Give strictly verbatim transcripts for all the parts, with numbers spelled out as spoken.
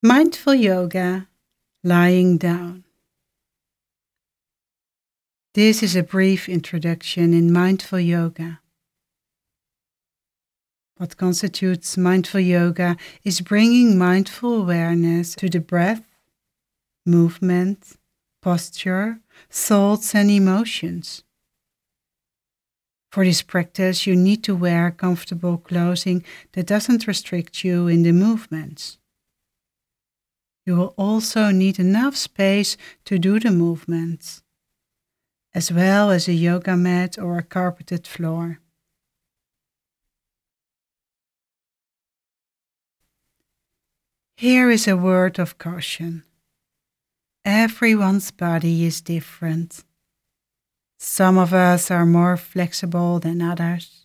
Mindful yoga, lying down. This is a brief introduction in mindful yoga. What constitutes mindful yoga is bringing mindful awareness to the breath, movement, posture, thoughts, and emotions. For this practice, you need to wear comfortable clothing that doesn't restrict you in the movements. You will also need enough space to do the movements, as well as a yoga mat or a carpeted floor. Here is a word of caution. Everyone's body is different. Some of us are more flexible than others.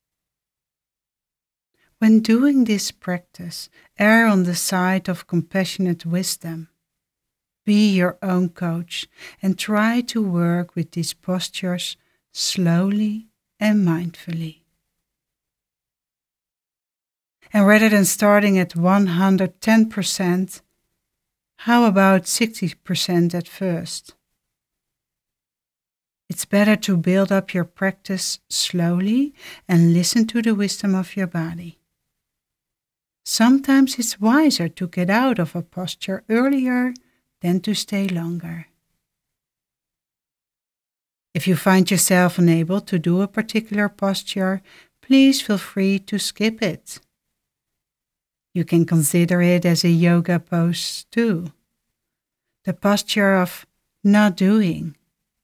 When doing this practice, err on the side of compassionate wisdom. Be your own coach and try to work with these postures slowly and mindfully. And rather than starting at one hundred ten percent, how about sixty percent at first? It's better to build up your practice slowly and listen to the wisdom of your body. Sometimes it's wiser to get out of a posture earlier than to stay longer. If you find yourself unable to do a particular posture, please feel free to skip it. You can consider it as a yoga pose too, the posture of not doing,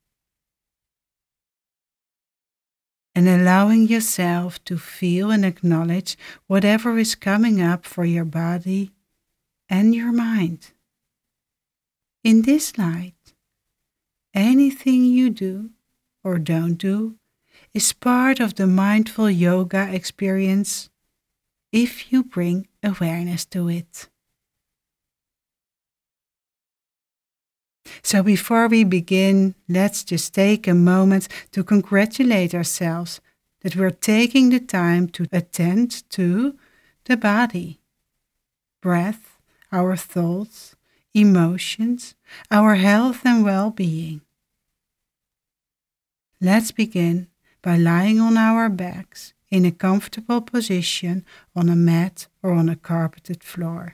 and allowing yourself to feel and acknowledge whatever is coming up for your body and your mind. In this light, anything you do or don't do is part of the mindful yoga experience if you bring awareness to it. So before we begin, let's just take a moment to congratulate ourselves that we're taking the time to attend to the body, breath, our thoughts, emotions, our health and well-being. Let's begin by lying on our backs in a comfortable position on a mat or on a carpeted floor.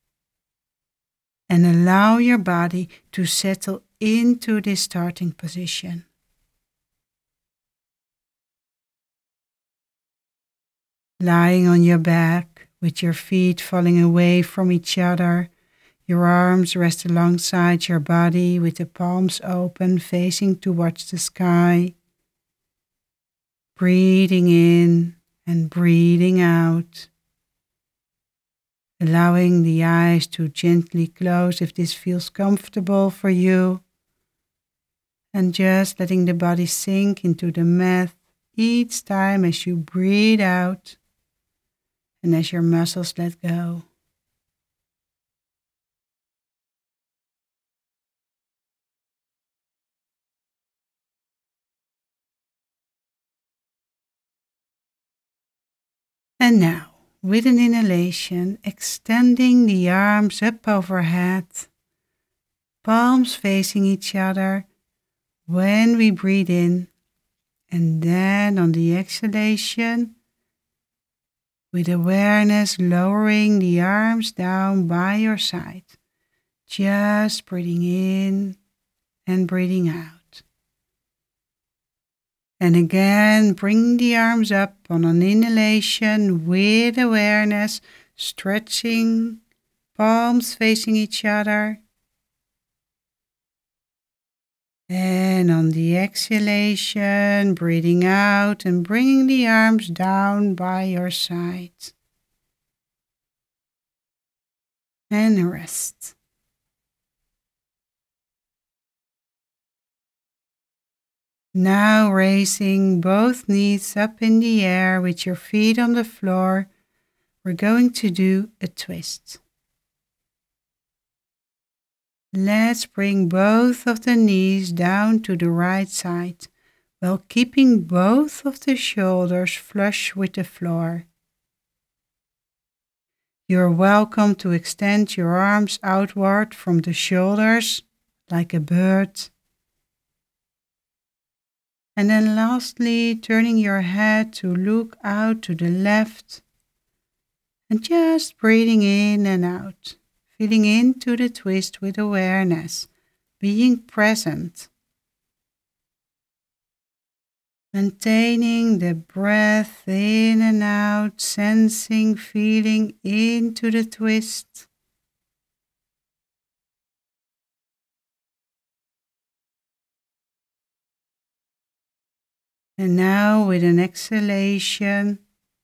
And allow your body to settle into this starting position. Lying on your back with your feet falling away from each other, your arms rest alongside your body with the palms open facing towards the sky. Breathing in and breathing out. Allowing the eyes to gently close if this feels comfortable for you. And just letting the body sink into the mat each time as you breathe out and as your muscles let go. And now, with an inhalation, extending the arms up overhead, palms facing each other when we breathe in, and then on the exhalation, with awareness lowering the arms down by your side, just breathing in and breathing out. And again, bring the arms up on an inhalation with awareness, stretching, palms facing each other. And on the exhalation, breathing out and bringing the arms down by your side. And rest. Now raising both knees up in the air with your feet on the floor, we're going to do a twist. Let's bring both of the knees down to the right side while keeping both of the shoulders flush with the floor. You're welcome to extend your arms outward from the shoulders like a bird. And then lastly, turning your head to look out to the left and just breathing in and out, feeling into the twist with awareness, being present. Maintaining the breath in and out, sensing, feeling into the twist. And now with an exhalation,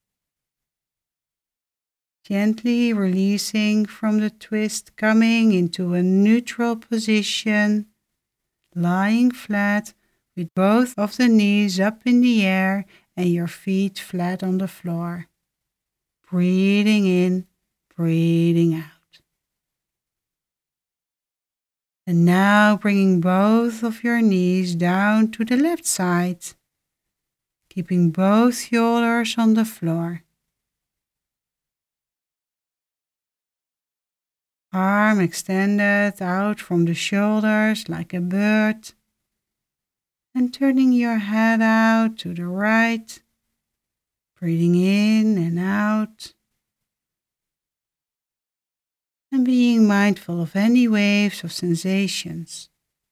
gently releasing from the twist, coming into a neutral position, lying flat with both of the knees up in the air and your feet flat on the floor. Breathing in, breathing out. And now bringing both of your knees down to the left side, keeping both shoulders on the floor. Arm extended out from the shoulders like a bird. And turning your head out to the right, breathing in and out, and being mindful of any waves of sensations.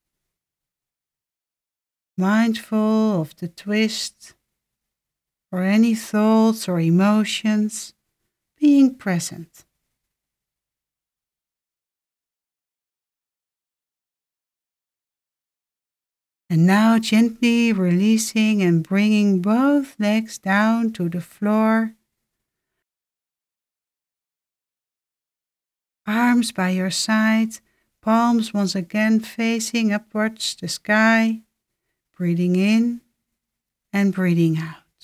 Mindful of the twist or any thoughts or emotions, being present. And now gently releasing and bringing both legs down to the floor. Arms by your side, palms once again facing upwards the sky, breathing in and breathing out.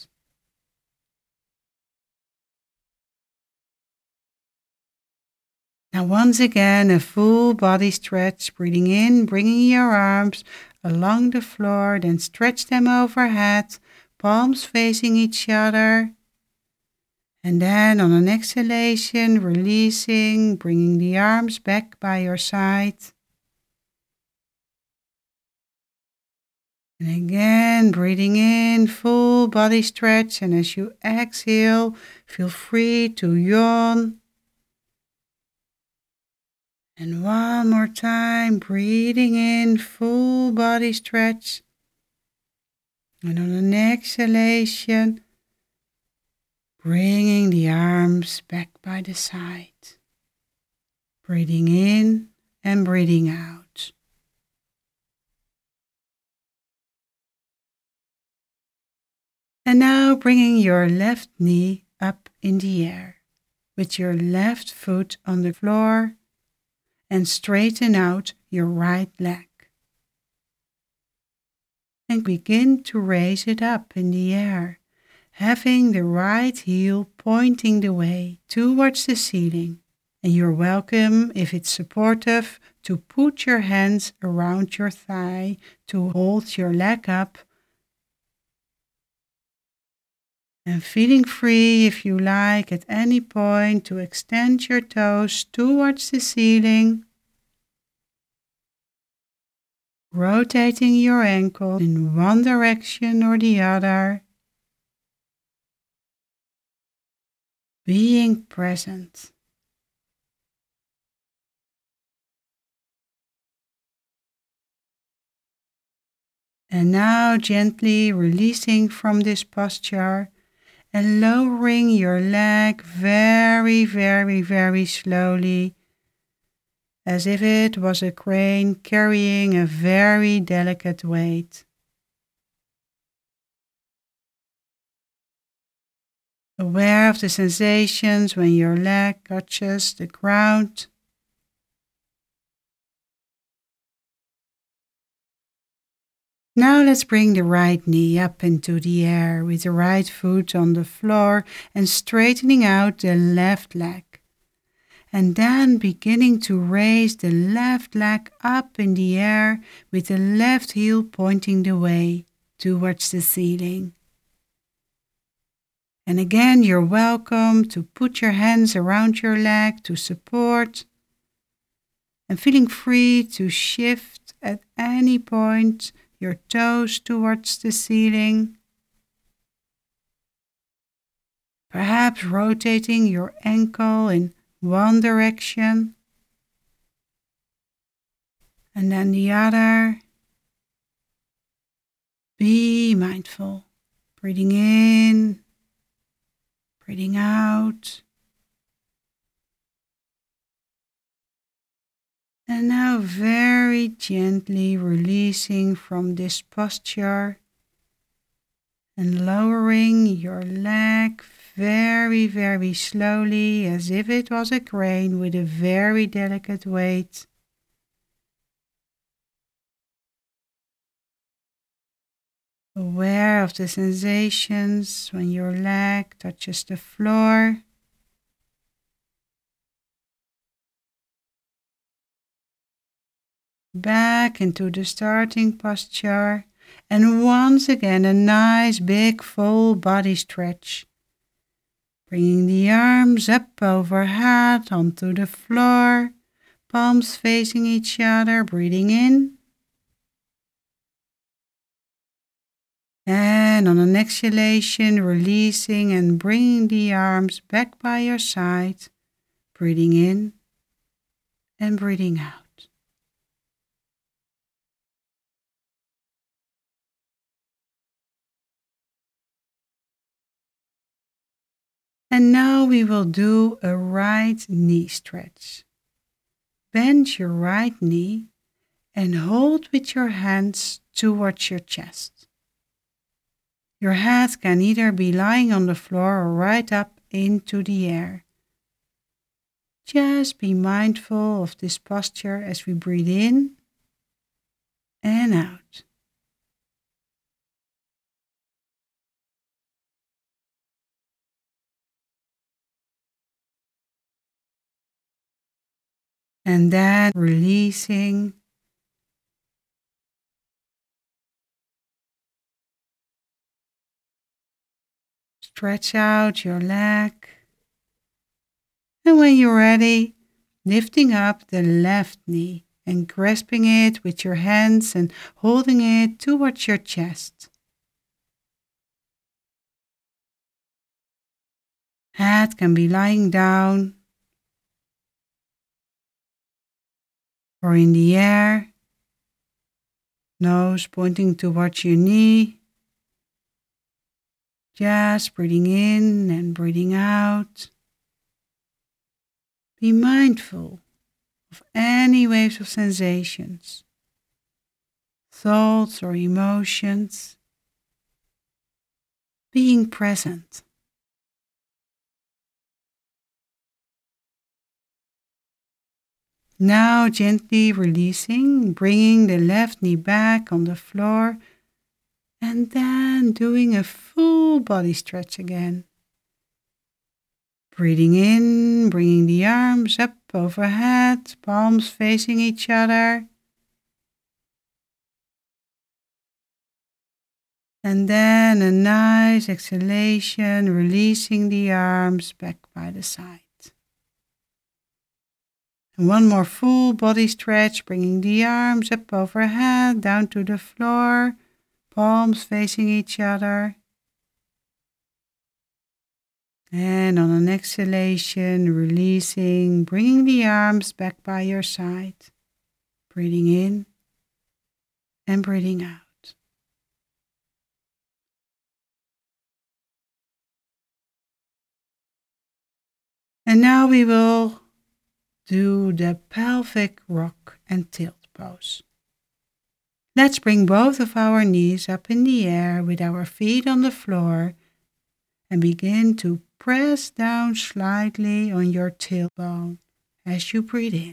Now once again a full body stretch, breathing in, bringing your arms along the floor, then stretch them overhead, palms facing each other. And then on an exhalation, releasing, bringing the arms back by your side. And again, breathing in, full body stretch. And as you exhale, feel free to yawn. And one more time, breathing in, full body stretch. And on an exhalation, bringing the arms back by the side. Breathing in and breathing out. And now bringing your left knee up in the air with your left foot on the floor and straighten out your right leg. And begin to raise it up in the air, having the right heel pointing the way towards the ceiling. And you're welcome, if it's supportive, to put your hands around your thigh to hold your leg up. And feeling free, if you like, at any point to extend your toes towards the ceiling. Rotating your ankle in one direction or the other. Being present. And now gently releasing from this posture and lowering your leg very, very, very slowly, as if it was a crane carrying a very delicate weight. Aware of the sensations when your leg touches the ground. Now let's bring the right knee up into the air with the right foot on the floor and straightening out the left leg. And then beginning to raise the left leg up in the air with the left heel pointing the way towards the ceiling. And again, you're welcome to put your hands around your leg to support, and feeling free to shift at any point your toes towards the ceiling. Perhaps rotating your ankle in one direction and then the other. Be mindful, breathing in, breathing out. And now very gently releasing from this posture and lowering your leg very, very slowly as if it was a crane with a very delicate weight. Aware of the sensations when your leg touches the floor. Back into the starting posture, and once again a nice big full body stretch. Bringing the arms up overhead onto the floor, palms facing each other, breathing in. And on an exhalation, releasing and bringing the arms back by your side, breathing in and breathing out. And now we will do a right knee stretch. Bend your right knee and hold with your hands towards your chest. Your head can either be lying on the floor or right up into the air. Just be mindful of this posture as we breathe in and out. And then releasing. Stretch out your leg. And when you're ready, lifting up the left knee and grasping it with your hands and holding it towards your chest. Head can be lying down or in the air. Nose pointing towards your knee. Just breathing in and breathing out. Be mindful of any waves of sensations, thoughts or emotions. Being present. Now gently releasing, bringing the left knee back on the floor, and then doing a full body stretch again. Breathing in, bringing the arms up overhead, palms facing each other. And then a nice exhalation, releasing the arms back by the side. And one more full body stretch, bringing the arms up overhead, down to the floor, palms facing each other. And on an exhalation, releasing, bringing the arms back by your side. Breathing in and breathing out. And now we will do the pelvic rock and tilt pose. Let's bring both of our knees up in the air with our feet on the floor and begin to press down slightly on your tailbone as you breathe in.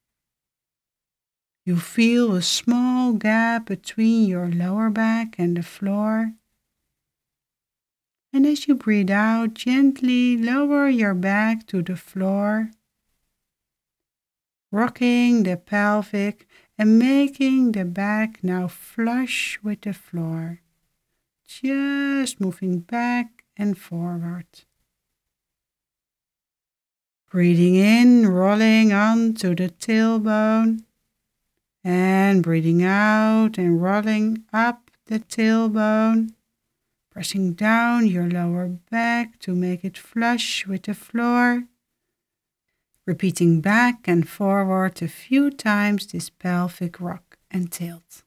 You feel a small gap between your lower back and the floor. And as you breathe out, gently lower your back to the floor, rocking the pelvic and making the back now flush with the floor. Just moving back and forward. Breathing in, rolling onto the tailbone, and breathing out and rolling up the tailbone, pressing down your lower back to make it flush with the floor. Repeating back and forward a few times this pelvic rock and tilt.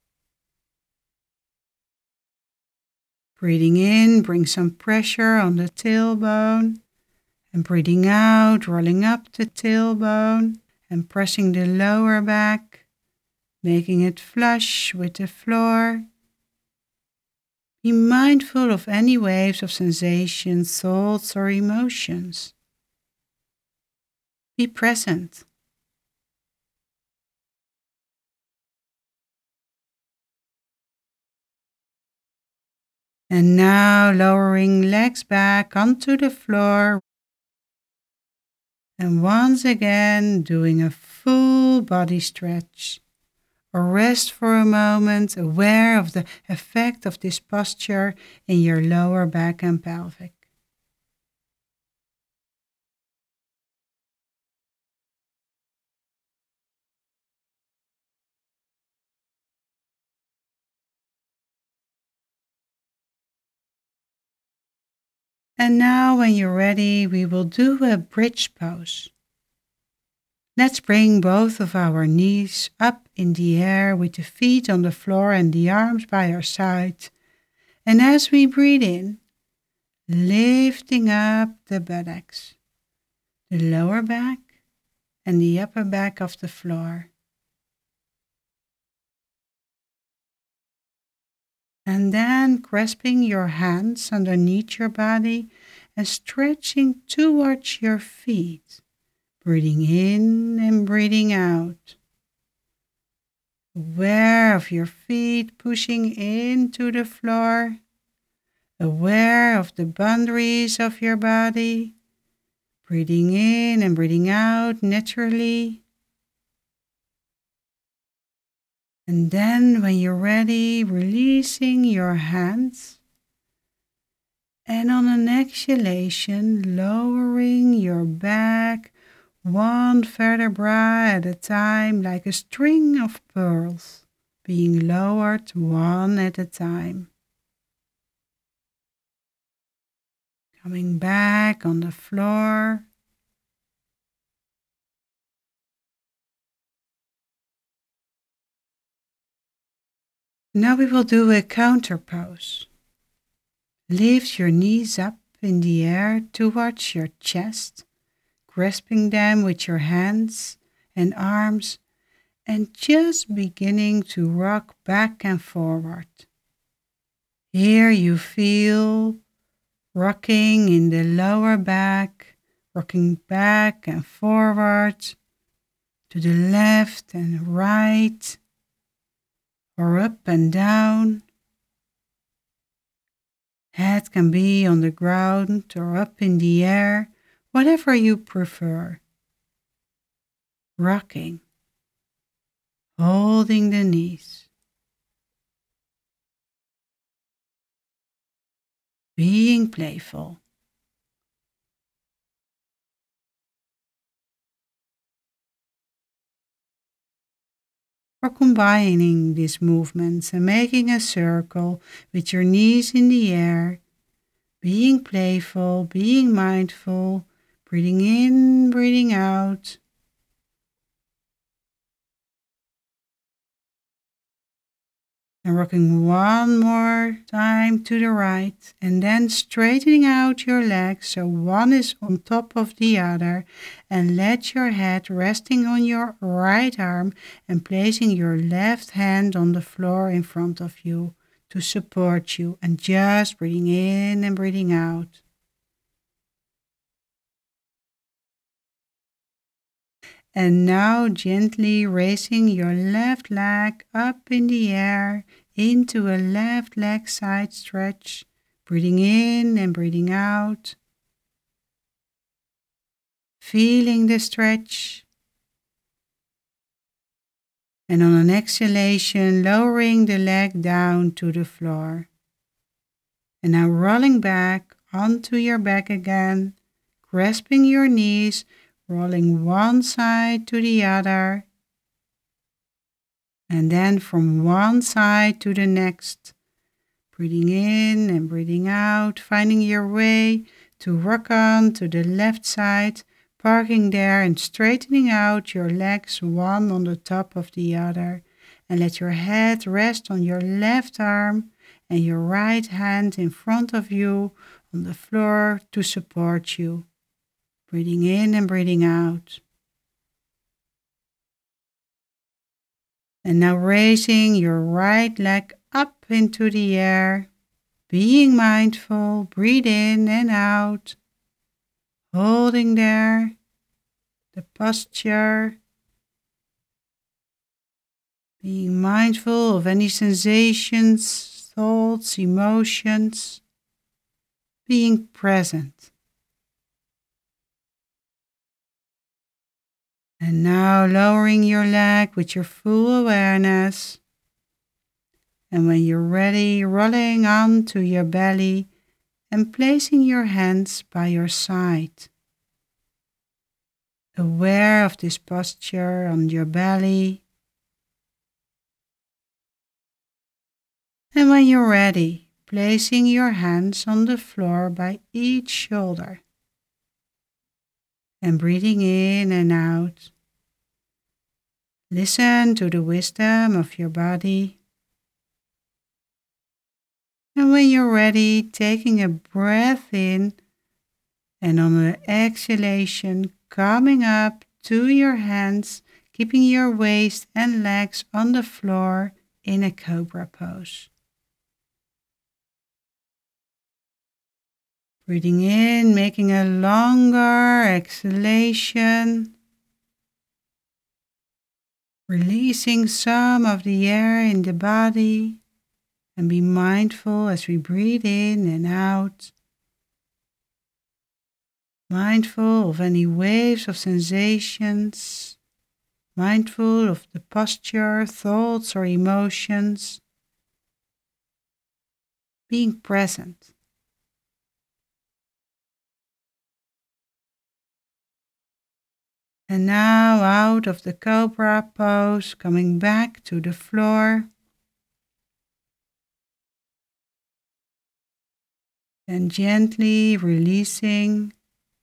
Breathing in, bring some pressure on the tailbone, and breathing out, rolling up the tailbone and pressing the lower back, making it flush with the floor. Be mindful of any waves of sensations, thoughts, or emotions. Be present. And now lowering legs back onto the floor. And once again doing a full body stretch. Or rest for a moment, aware of the effect of this posture in your lower back and pelvic. And now when you're ready, we will do a bridge pose. Let's bring both of our knees up in the air with the feet on the floor and the arms by our side. And as we breathe in, lifting up the buttocks, the lower back and the upper back of the floor. And then grasping your hands underneath your body and stretching towards your feet, breathing in and breathing out. Aware of your feet pushing into the floor, aware of the boundaries of your body, breathing in and breathing out naturally. And then when you're ready, releasing your hands. And on an exhalation, lowering your back one vertebra at a time, like a string of pearls, being lowered one at a time. Coming back on the floor. Now we will do a counter pose. Lift your knees up in the air towards your chest, grasping them with your hands and arms, and just beginning to rock back and forward. Here you feel rocking in the lower back, rocking back and forward, to the left and right, or up and down. Head can be on the ground or up in the air, whatever you prefer. Rocking, holding the knees, being playful. Or combining these movements and making a circle with your knees in the air, being playful, being mindful, breathing in, breathing out. And rocking one more time to the right, and then straightening out your legs so one is on top of the other, and let your head resting on your right arm and placing your left hand on the floor in front of you to support you, and just breathing in and breathing out. And now gently raising your left leg up in the air into a left leg side stretch, breathing in and breathing out. Feeling the stretch. And on an exhalation, lowering the leg down to the floor. And now rolling back onto your back again, grasping your knees, rolling one side to the other, and then from one side to the next, breathing in and breathing out, finding your way to rock on to the left side, parking there and straightening out your legs one on the top of the other, and let your head rest on your left arm and your right hand in front of you on the floor to support you. Breathing in and breathing out. And now raising your right leg up into the air, being mindful, breathe in and out, holding there the posture, being mindful of any sensations, thoughts, emotions, being present. And now lowering your leg with your full awareness. And when you're ready, rolling onto your belly and placing your hands by your side. Aware of this posture on your belly. And when you're ready, placing your hands on the floor by each shoulder. And breathing in and out. Listen to the wisdom of your body. And when you're ready, taking a breath in and on the exhalation, coming up to your hands, keeping your waist and legs on the floor in a cobra pose. Breathing in, making a longer exhalation. Releasing some of the air in the body. And be mindful as we breathe in and out. Mindful of any waves of sensations. Mindful of the posture, thoughts, or emotions. Being present. And now out of the cobra pose, coming back to the floor. And gently releasing.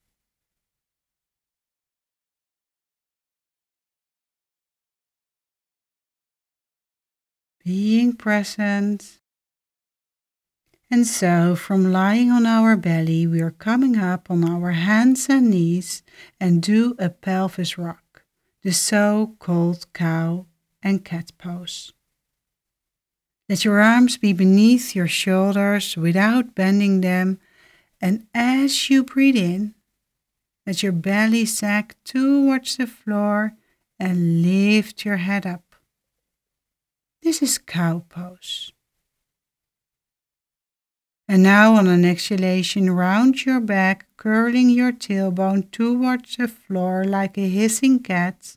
Being present. And so from lying on our belly, we are coming up on our hands and knees and do a pelvis rock, the so-called cow and cat pose. Let your arms be beneath your shoulders without bending them, and as you breathe in, let your belly sag towards the floor and lift your head up. This is cow pose. And now on an exhalation, round your back, curling your tailbone towards the floor like a hissing cat.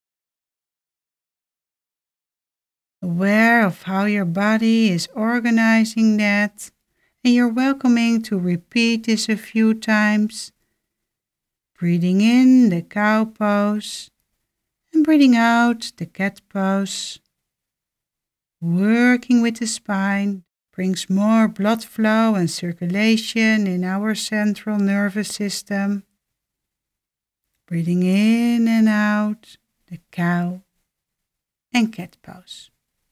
Aware of how your body is organizing that, and you're welcoming to repeat this a few times. Breathing in the cow pose and breathing out the cat pose. Working with the spine brings more blood flow and circulation in our central nervous system. Breathing in and out the cow and cat pose.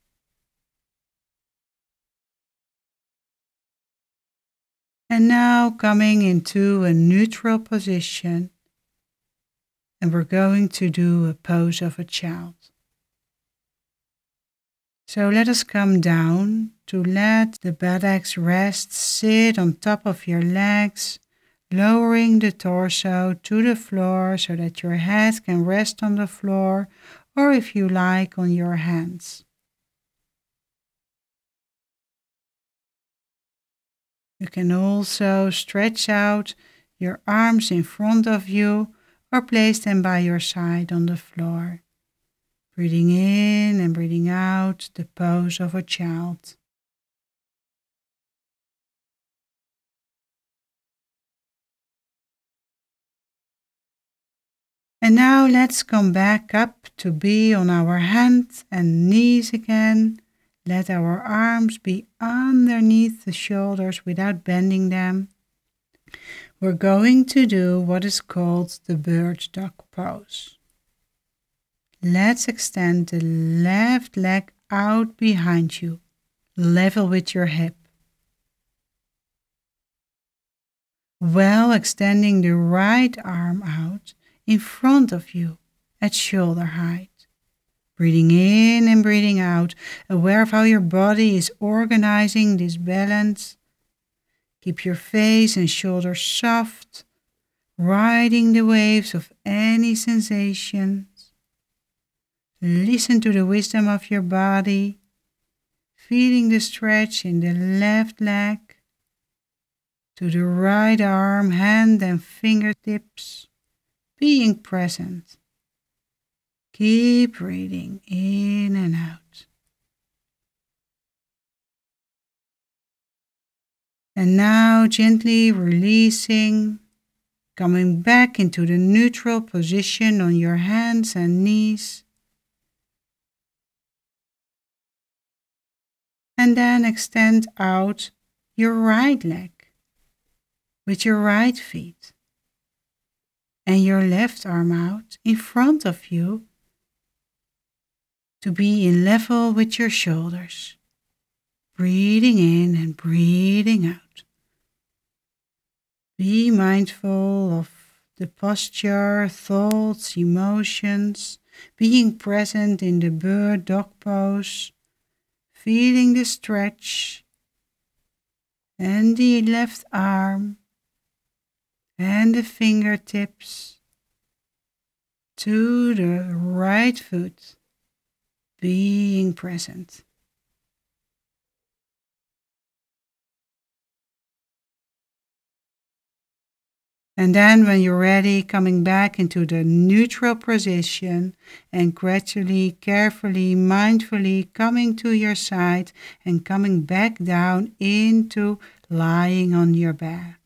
And now coming into a neutral position, and we're going to do a pose of a child. So let us come down to let the buttocks rest, sit on top of your legs, lowering the torso to the floor so that your head can rest on the floor, or if you like, on your hands. You can also stretch out your arms in front of you or place them by your side on the floor. Breathing in and breathing out the pose of a child. And now let's come back up to be on our hands and knees again. Let our arms be underneath the shoulders without bending them. We're going to do what is called the bird dog pose. Let's extend the left leg out behind you, level with your hip, while extending the right arm out in front of you at shoulder height. Breathing in and breathing out, aware of how your body is organizing this balance. Keep your face and shoulders soft, riding the waves of any sensations. Listen to the wisdom of your body, feeling the stretch in the left leg, to the right arm, hand and fingertips, being present. Keep breathing in and out. And now gently releasing, coming back into the neutral position on your hands and knees. And then extend out your right leg with your right feet and your left arm out in front of you to be in level with your shoulders. Breathing in and breathing out. Be mindful of the posture, thoughts, emotions, being present in the bird dog pose, feeling the stretch and the left arm and the fingertips to the right foot, being present. And then when you're ready, coming back into the neutral position and gradually, carefully, mindfully coming to your side and coming back down into lying on your back.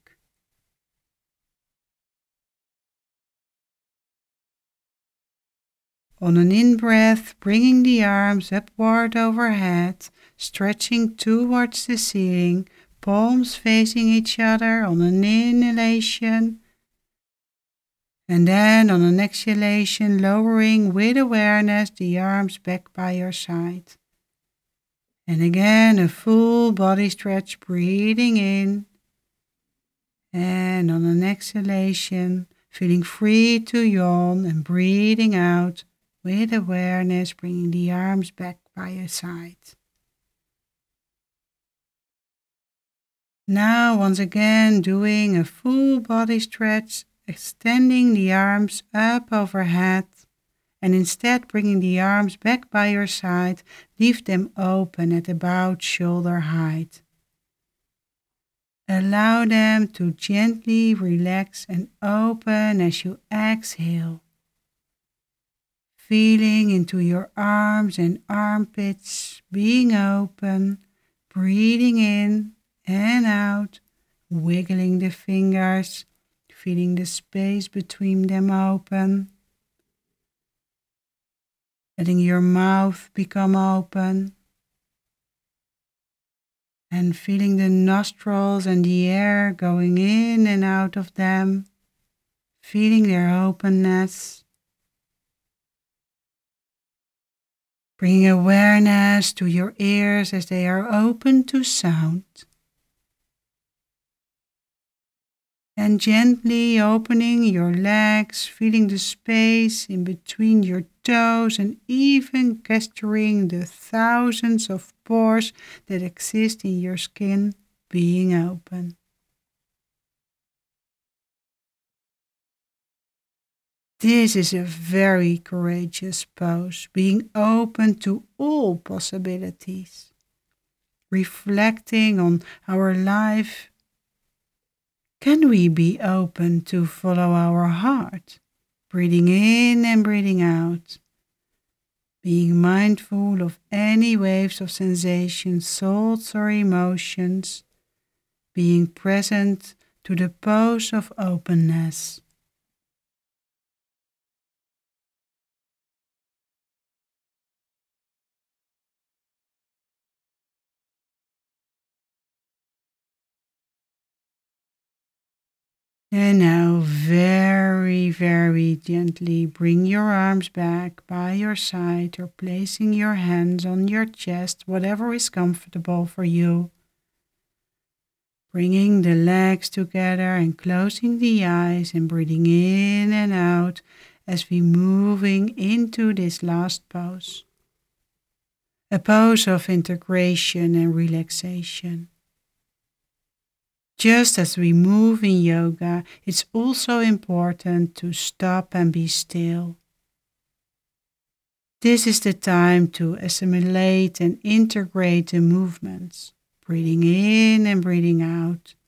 On an in-breath, bringing the arms upward overhead, stretching towards the ceiling, palms facing each other on an inhalation. And then on an exhalation, lowering with awareness the arms back by your side. And again, a full body stretch, breathing in. And on an exhalation, feeling free to yawn and breathing out with awareness, bringing the arms back by your side. Now, once again, doing a full body stretch, extending the arms up overhead, and instead bringing the arms back by your side, leave them open at about shoulder height. Allow them to gently relax and open as you exhale. Feeling into your arms and armpits, being open, breathing in and out, wiggling the fingers, feeling the space between them open. Letting your mouth become open. And feeling the nostrils and the air going in and out of them. Feeling their openness. Bringing awareness to your ears as they are open to sound. And gently opening your legs, feeling the space in between your toes and even gesturing the thousands of pores that exist in your skin being open. This is a very courageous pose, being open to all possibilities, reflecting on our life. Can we be open to follow our heart, breathing in and breathing out, being mindful of any waves of sensations, thoughts or emotions, being present to the pose of openness. And now very, very gently bring your arms back by your side or placing your hands on your chest, whatever is comfortable for you. Bringing the legs together and closing the eyes and breathing in and out as we moving into this last pose. A pose of integration and relaxation. Just as we move in yoga, it's also important to stop and be still. This is the time to assimilate and integrate the movements, breathing in and breathing out,